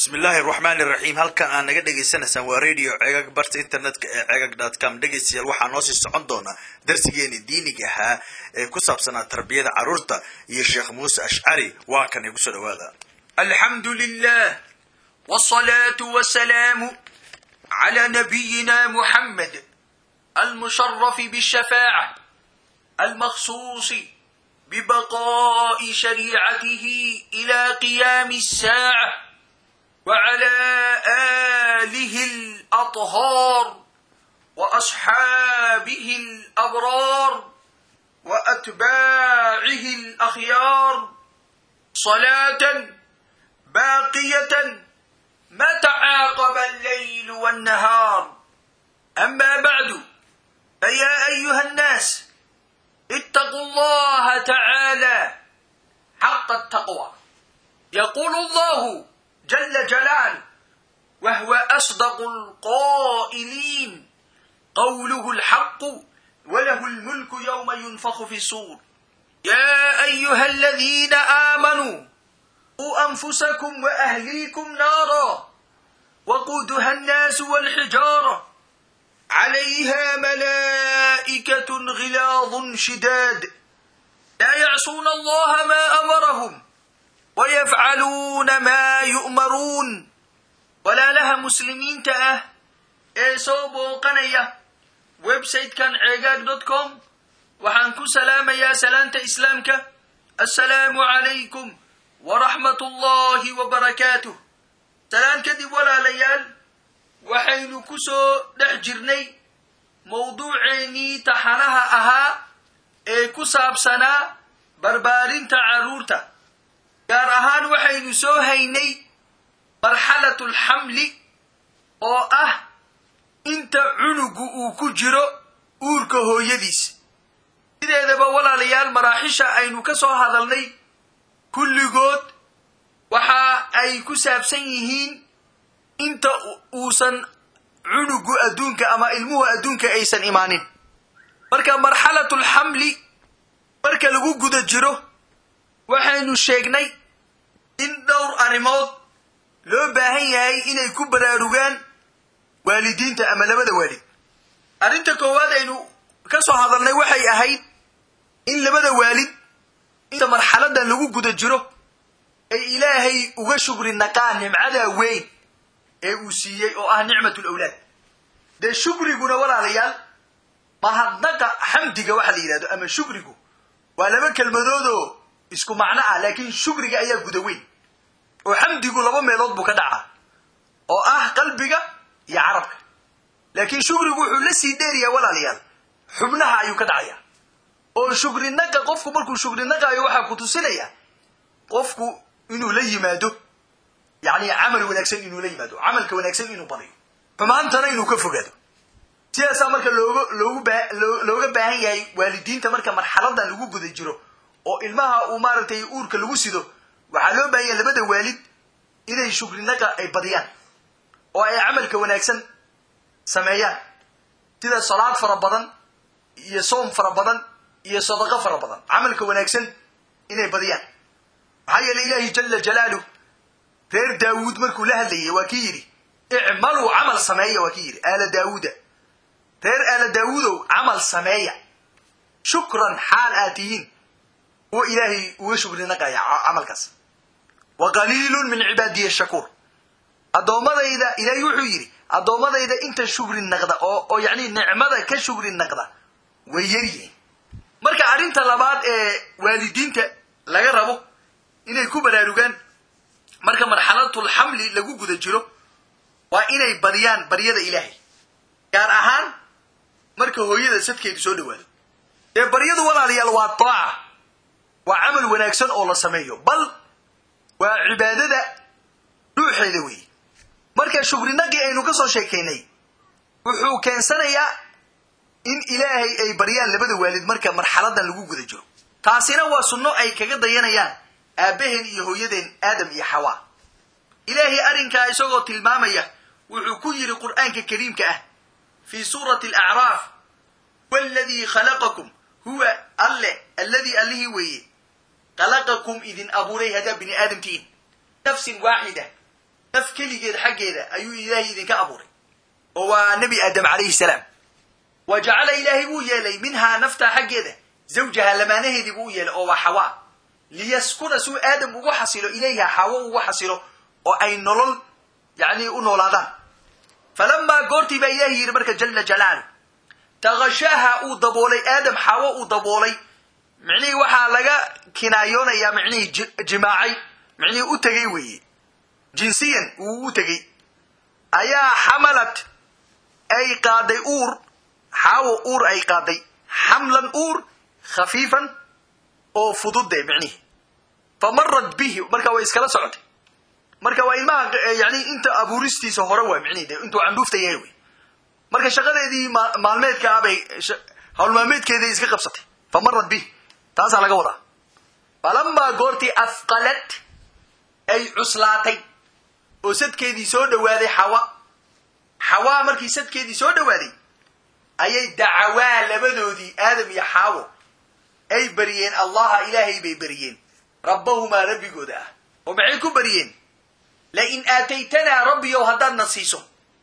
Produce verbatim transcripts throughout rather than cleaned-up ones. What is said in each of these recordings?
بسم الله الرحمن الرحيم هل كان أنا قد جيسنا سوى راديو عجاج برت إنترنت عجاج دوت كوم دقيس يلوح ناصي الصعدونا درس جيني ديني جها كسب سنة تربية عروضة يشيخ موسى أشعري وكان يقصد هذا. الحمد لله والصلاة والسلام على نبينا محمد المشرف بالشفاعة المخصوص ببقاء شريعته إلى قيام الساعة وعلى آله الأطهار وأصحابه الأبرار وأتباعه الأخيار صلاة باقية ما تعاقب الليل والنهار. أما بعد فيا أيها الناس اتقوا الله تعالى حق التقوى. يقول الله جل جلاله وهو أصدق القائلين قوله الحق وله الملك يوم ينفخ في الصور. يا أيها الذين آمنوا قوا أنفسكم وأهليكم نارا وقودها الناس والحجارة عليها ملائكة غلاظ شداد لا يعصون الله ما أمرهم ويفعلون ما يؤمرون. ولا لها مسلمين تأه إيسو بوقنية ويب سايت كان عجاج دوت كوم وحانكو سلام يا سلامة إسلامك السلام عليكم ورحمة الله وبركاته. سلام كدب ولا ليال وحين كسو دحجرني موضوعيني تحنها أها إيه كساب سنة بربارين تعرورتا gaar ahaan waxaynu soo haynay marxalatul xamli oo ah inta cunugu uu ku jiro uurka hooyadiis. sideedaba walaalayaal maraaxisha aynu ka soo hadalnay kulligood waxa ay ku saabsan yihiin inta uusan cunugu adduunka ama ilmuhu adduunka aysan imaanin. marka marxalatul xamli marka lagu guda jiro waxaynu sheegnay in dhowr arrimood loo baahan yahay inay ku baraarugaan waalidiinta ama labada waalid. arrinta koowaad aynu ka soo hadalnay waxay ahayd in labada waalid inta marxaladan lagu guda jiro ay ilaahay uga shukri naqaan nimcada weyn ee uu siiyey oo ah nicmatul awlaad. de shukriguna walaalayaal mahadnaqa xamdiga waxa la yiraahdo ama shukrigu waa laba kelmadood oo isku macno ah laakiin shukriga ayaa guda weyn oo xamdigu laba meelood buu ka dhacaa oo ah qalbiga iyo carabka. laakiin shukrigu wuxuu la sii dheeriyaa walaalayaal xubnaha ayuu ka dhacayaa oo shukrinaqa qofku markuu shukrinaqaayo waxa ku tusinaya qofku inuu la yimaado yani amal wanaagsan inuu la yimaado amalka wanaagsan inuu badiyo xumaantana inuu ka fogaado. sidaas marka looga looga looga baahan yahay waalidiinta marka marxaladan lagu guda jiro oo ilmaha uu maartay uurka lagu sido waxa loo baahan yahay labada waalid inay shukrinaqa ay badiyaan oo ay amalka wanaagsan sameeyaan sida salaad fara badan iyo soom fara badan iyo sadaqa fara badan. amalka wanaagsan inay badiyaan waxa yeelay ilaahi jalla jalaaluhu reer daawud markuu la hadlayay waa kii yiri i'malu amal sameeya waa kii yiri ala daawuda reer ala daawudo amal sameeya shukran xaal aatihin وإلهي وشكر نقايا عمل كاس وقليل من عبادي الشكور. الدومة إذا إلهي وحيري الدومة إذا أنت شكر النقدة أو, أو يعني نعمة كشكر النقدة ويريه مركا عرين طلبات إيه والدين لا يربو إن الكبر يلوجان مركا مرحلة الحمل لجو جد الجرو وإن بريان بريان إلهي كان أهان مركا هو يدا سد كي تسود ولا بريان ولا لي الواطاع وعمل وناكسن الله سميه بل وعبادة روحي ذوي مركا شكرنا جي أنو كسر شيكيني وحو كان سنة إن إلهي أي بريان لبدو والد مركا مرحلة لجوج ذا جو تاسينا وصنو أي كجد ينيان أبهن يهودين آدم يحوا إلهي أرين كايسوغو تلمامية وحو كير القرآن كريم كأه في سورة الأعراف والذي خلقكم هو الله الذي أليه ويه خلقكم إذن أبوري هذا بني آدم تين نفس واحدة naf keligeed xaggeeda ayuu ilaahay idinka abuuray oo waa nabi aadam calayhi salaam wajacala ilaahay buu yeelay minhaa naftaa xaggeeda zawjaha lamaanaheedii buu yeelay oo waa xawaa liyaskuna suu aadam ugu xasilo ilayha xawo ugu xasilo oo ay nolol yani u noolaadaan falamaa goortii baa ilaahay yidhi marka jalla jalaalu taghashaaha uu daboolay aadam xawo uu daboolay micnihii waxaa laga kinaayoonayaa micnihii jimaacay micnihii u tegey weeye jinsiyan uu u tegey ayaa xamalad ay qaaday uur xaawo uur ay qaaday xamlan uur khafiifan oo fududde micnihi famarad bihi marka way iskala socotay marka waa ilmaha yani inta abuuristiisa hore waa micnihi de intuu candhuufta yahay wey marka shaqadeedii maalmeedka abay hawlmaalmeedkeedii iska qabsatay famarad bihi taasaa laga wadaa falamaa goortii afqalad ay cuslaatay oo sadkeedii soo dhawaaday xawa xawaa markii sadkeedii soo dhawaaday ayay dacawaa labadoodii aadam iyo xaawo ay bariyeen allaha ilaahay bay bariyeen rabbahumaa rabbigooda ah oo maxay ku bariyeen lain aataytanaa rabbiyow haddaadna siiso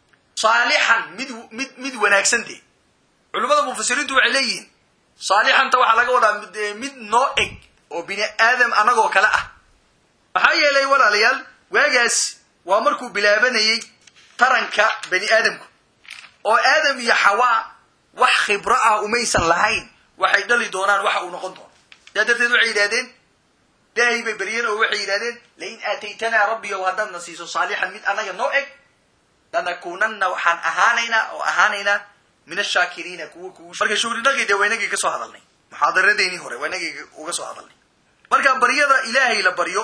saalixan mid mid mid wanaagsan dee culimmada mufasiriintu waxay leeyihiin saalixanta waxaa laga wadaa mid noo eg oo bini aadam anagoo kale ah maxaa yeelay walaalayaal waagaas waa markuu bilaabanayey taranka bani aadamku oo aadam iyo xawaa wax khibro ah umaysan lahayn waxay dhali doonaan waxa uu noqon doono daa darteed waxay yidhahdeen ilaahay bay baryeen oo waxay yidhahdeen lain aataytanaa rabbiyow haddaadna siiso saalixan mid anaga noo eg lanakuunanna waxaan ahaanaynaa oo ahaanaynaa min ashaakiriina kuwa kugu marka shugrinagii dee waynagii ka soo hadalnay muxaadaradeynii hore waynagii uga soo hadalnay marka baryada ilaahay la baryo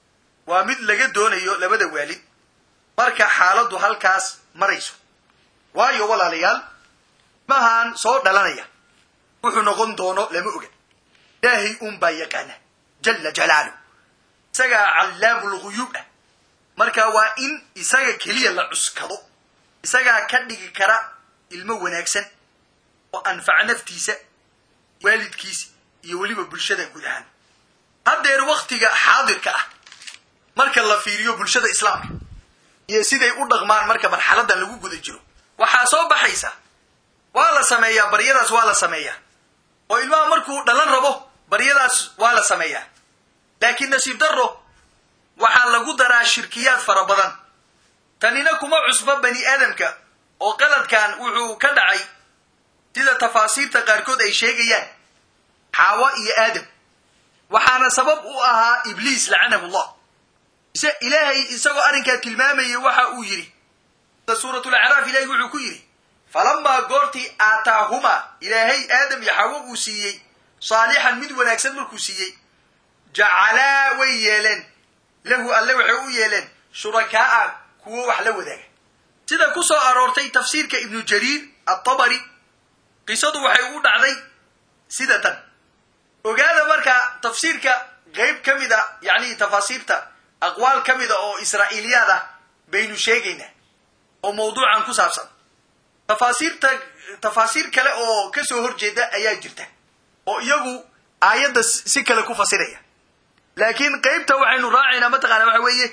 waa mid laga doonayo labada waalid marka xaaladdu halkaas marayso waayo walaalayaal mahaan soo dhalanaya wuxuu noqon doono lama oga ilaahay un baa yaqaana jalla jalaalu isagaa callaamul ghuyuub ah marka waa in isaga keliya la cuskado isagaa ka dhigi kara ilmo wanaagsan oo anfaca naftiisa waalidkiisa iyo weliba bulshada guud ahaan haddeer waktiga xaadirka ah marka la fiiriyo bulshada islaamka iyo siday u dhaqmaan marka marxaladan lagu guda jiro waxaa soo baxaysa waa la sameeyaa baryadaas waa la sameeyaa oo ilmaha markuu dhalan rabo baryadaas waa la sameeyaa laakiin nasiib darro waxaa lagu daraa shirkiyaad fara badan tanina kuma cusba bani aadamka oo qaladkan wuxuu ka dhacay sida tafaasiirta qaarkood ay sheegayaan xaawa iyo aadam waxaana sabab u ahaa ibliis lacanahu llah ilaahay isagoo arrinkaa tilmaamayay waxa uu yidhi suurat lacraaf ilahay wuxuu ku yidhi falamaa goortii aataahumaa ilaahay aadam iyo xawo uu siiyey saalixan mid wanaagsan markuu siiyey jacalaa way yeeleen lahu alle waxay u yeeleen shurakaa'a kuwo wax la wadaaga sida ku soo aroortay tafsiirka ibnu jariir atabari qisadu waxay ugu dhacday sida tan ogaada marka tafsiirka qayb ka mid a yani tafaasiirta aqwaal ka mida oo israa'iiliyaad ah baynu sheegaynaa oo mawduucan ku saabsan tafaasiirta tafaasiir kale oo ka soo horjeeda ayaa jirta oo iyagu aayadda si kale ku fasiraya laakiin qaybta waxaynu raacaynaa mataqaana waxa weeye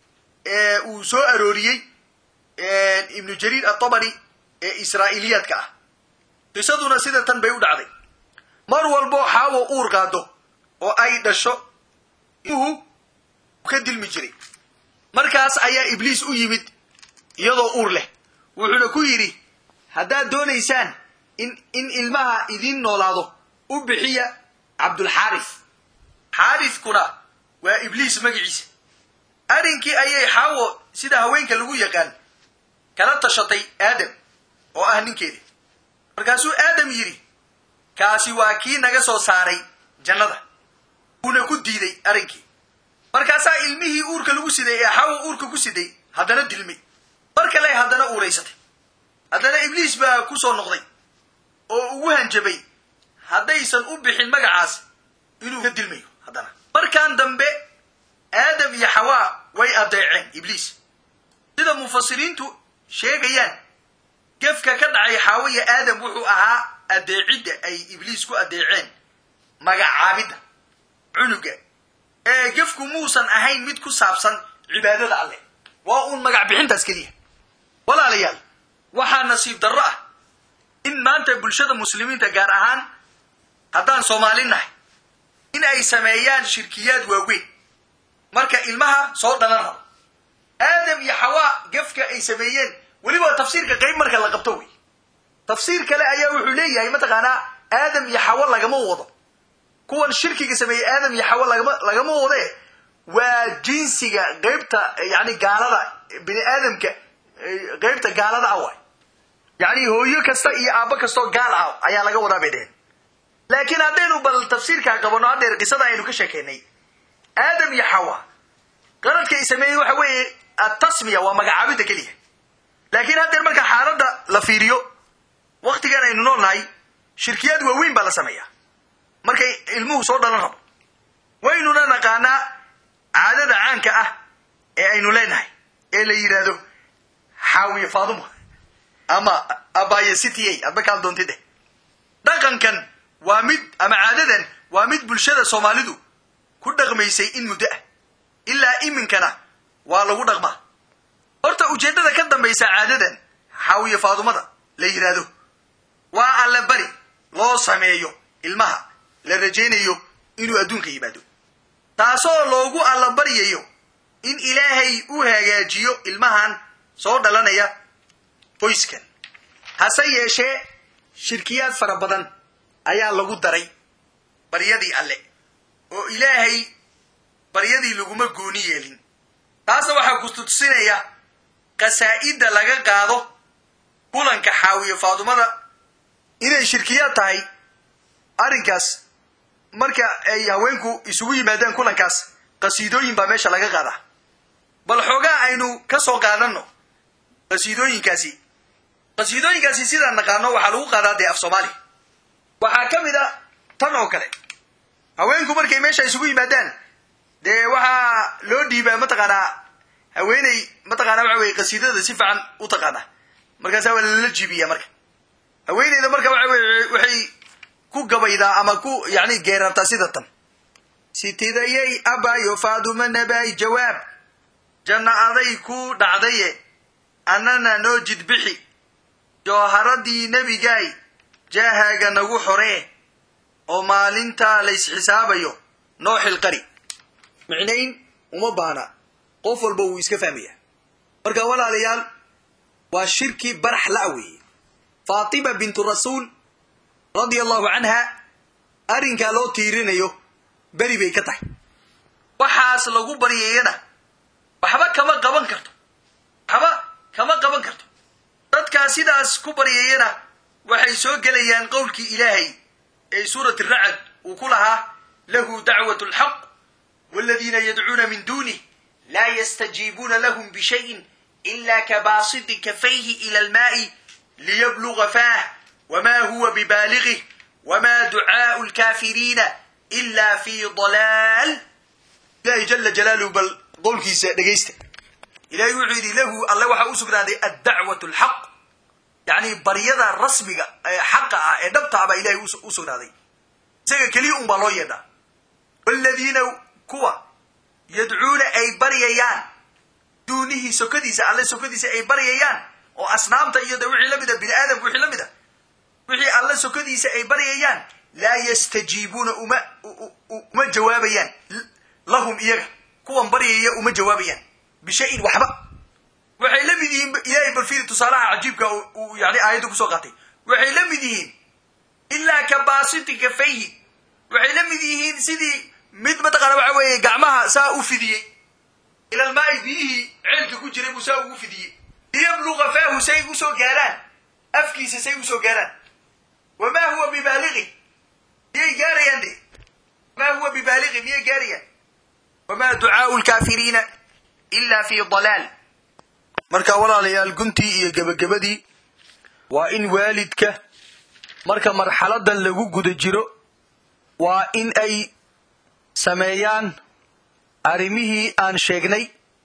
uu soo arooriyey ibnu jariir atabari ee israa'iiliyaadka ah qisaduna sida tan bay u dhacday mar walbo xaawo uur qaado oo ay dhasho inuhu ka dilmi jiray markaas ayaa ibliis u yimid iyadoo uur leh wuxuuna ku yidhi haddaad doonaysaan in in ilmaha idin noolaado u bixiya cabdulxaaris xaariskuna waa ibliis magaciisa arrinkii ayay xaawo sida haweenka lagu yaqaan kala tashatay aadam oo ah ninkeedii markaasuu aadam yidhi kaasi waa kii naga soo saaray jannada uuna ku diiday arrinkii markaasaa ilmihii uurka lagu siday ee xaawo uurka ku siday haddana dilmay mar kale haddana uuraysatay haddana ibliis baa ku soo noqday oo ugu hanjabay haddaysan u bixin magacaas inuu ka dilmayo haddana markaan dambe aadam iyo xawaa way adeeceen ibliis sida mufasiriintu sheegayaan gefka ka dhacay xaawo iyo aadam wuxuu ahaa adeecidda ay ibliis ku adeeceen magacaabidda cunuga ee gefku muusan ahayn mid ku saabsan cibaadada alleh waa uun magac bixintaas keliya. walaalayaal waxaa nasiib darro ah in maanta bulshada muslimiinta gaar ahaan haddaan Soomaali nahay in ay sameeyaan shirkiyaad waaweyn marka ilmaha soo dhalan rabo. aadam iyo xawaa gefka ay sameeyeen weliba tafsiirka qayb marka la qabto wey. tafsiir kale ayaa wuxuu leeyahay mataqaanaa aadam iyo xawa lagama wado kuwan shirkiga sameeyay aadam iyo xawa lagama lagama wado waa jinsiga qaybta yani gaalada bini aadamka qaybta gaalada ah way yani hooyo kasta iyo aabba kasta gaal ah ayaa laga wadaa beedeen. laakiin haddaynu bal tafsiirka qabano hadda qisada aynu ka sheekeynay aadam iyo xawa qaladka ay sameeyay waxa weeye at-tasmiya waa magacaabida kaliya. laakiin hadda marka xaaladda la fiiriyo waqtigan aynu noolnahay shirkiyad waaweyn baa la sameeyaa markay ilmuhu soo dhalan rabo. waynuna naqaanaa caadada caanka ah ee aynu leenahay ee la yiraahdo xaawiye faaduma ama abaaye city adba kala doontide. dhaqankan waa mid ama caadadan waa mid bulshada Soomaalidu ku dhaqmaysay in muddo ah ilaa iminkana waa lagu dhaqmaa. horta ujeedada ka dambaysa caadadan xaawiye faadumada la yiraahdo waa alla bari loo sameeyo ilmaha la rajaynayo inuu adduunka yimaado taasoo loogu alla bariyayo in ilaahay u hagaajiyo ilmahan soo dhalanaya qoyskan. hase yeeshee shirkiyaad fara badan ayaa lagu daray baryadii alle oo ilaahay baryadii laguma gooni yeelin. taasna waxaa ku tusinaya qasaa'ida laga qaado kulanka xaawiye faadumada inay shirkiyaad tahay. arrinkaas marka ay haweenku isugu yimaadaan kulankaas qasiidooyin baa meesha laga qaadaa. bal xoogaa aynu ka soo qaadano qasiidooyinkaasi. qasiidooyinkaasi sidaan naqaano waxaa lagu qaadaa dee af Soomaali. waxaa ka mid ah tan oo kale haweenku markay meesha isugu yimaadaan dee waxaa loo dhiibaa mataqaanaa haweeney mataqaanaa waxa weeye qasiidada si fiican u taqaana markaasaa waa lala jiibiyaa. marka haweeneyda marka waxay ku gabaydaa ama ku yani geerartaa sida tan: sitidayay abayo faaduma nabay jawaab janna aday ku dhacdaye annana noo jid bixi jawharadii nabigay jahaaga nagu xoree oo maalinta la isxisaabayo noo xilqari. micnayn uma baana qof walba uu iska fahmaya. marka walaalayaal waa shirki barax la weeye. Fatima bintu Rasuul radiyallahu anha arrinka loo tiirinayo bari bay ka tahay. waxaas lagu bariyayna waxba kama qaban karto waxba kama qaban karto. dadka sidaas ku bariyayna waxay soo galayaan qowlkii Ilaahay ee suurat ar-ra'd uu ku lahaa lahu da'watu al-haq walladheena yad'una min duni la yastajibuna lahum bi shay'in illa kabasiti kafayhi ila al-ma'i liyablugha fah wama huwa bibalighi wama du'a'u al-kafirin illa fi dalal. Ilaahay jalla jalaluhu bal qowlkiisa dhageysta. ilaahay wuxuu yidhi lahu alla waxa uu sugnaaday ad-da'watu al-haq yani bariyada rasmiga ee xaqa ah ee dhabta ah ilaahay uu sugnaaday isaga kaliya un baa loo yeedhaa. walladheena kuwa yad'uuna ay bariyayaan duunihi sokadiisa alle sokadiisa ay bariyayaan oo asnaamta iyo wixii lamida bini aadamku wixii lamida wixii alle sokadiisa ay bariyayaan la yastajiibuna uma uma jawaabayaan lahum iyaga kuwan bariyaya uma jawaabayaan bishay'in waxba. waxay la mid yihiin ilaahay balfiir tusaalaha cajiibka uu yani aayadu ku soo qaatay waxay la mid yihiin illa kabasiti kafayhi waxay la mid yihiin sidii mid mataqaana waxa weeye gacmaha saa u fidiyay ila al-ma'i bihi cilka ku jiray musa ugu fidiyay yabluga fahu say u soo gaaraan afkiisa say u soo gaaraan wama huwa bibalighi yay gaarayaan de ma huwa bibalighi yay gaarayaan wama du'a'u al-kafirin illa fi dalal. marka walaalayaal guntii iyo gabagabadii waa in waalidka marka marxaladan lagu guda jiro waa in ay sameeyaan arrimihii aan sheegnay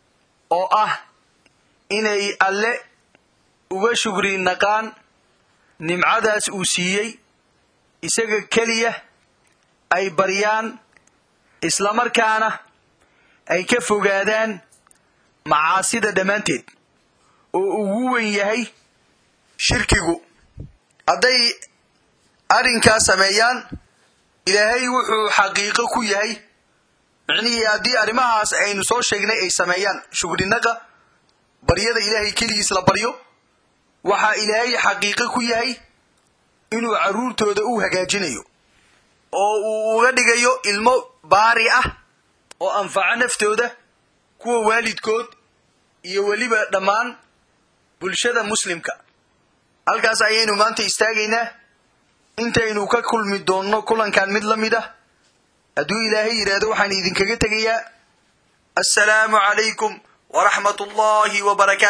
oo ah inay alle uga shukri naqaan nimcadaas uu siiyey isaga keliya ay baryaan isla markaana ay ka fogaadaan macaasida dhammaanteed oo ugu weyn yahay shirkigu. hadday arrinkaa sameeyaan ilaahay wuxuu xaqiiqo ku yahay micnihii haddii arrimahaas aynu soo sheegnay ay sameeyaan shukrinaqa baryada ilaahay keligiis la baryo waxaa ilaahay xaqiiqo ku yahay inuu carruurtooda u hagaajinayo oo uu uga dhigayo ilmo baari ah oo anfaca naftooda kuwa waalidkood iyo weliba dhammaan bulshada muslimka. halkaas ayaynu maanta istaagaynaa intaynu ka kulmi doonno kulankan mid la mid ah hadduu ilaahay yidhaahdo waxaan idinkaga tegayaa assalaamu calaykum waraxmat ullaahi wabarakaatu.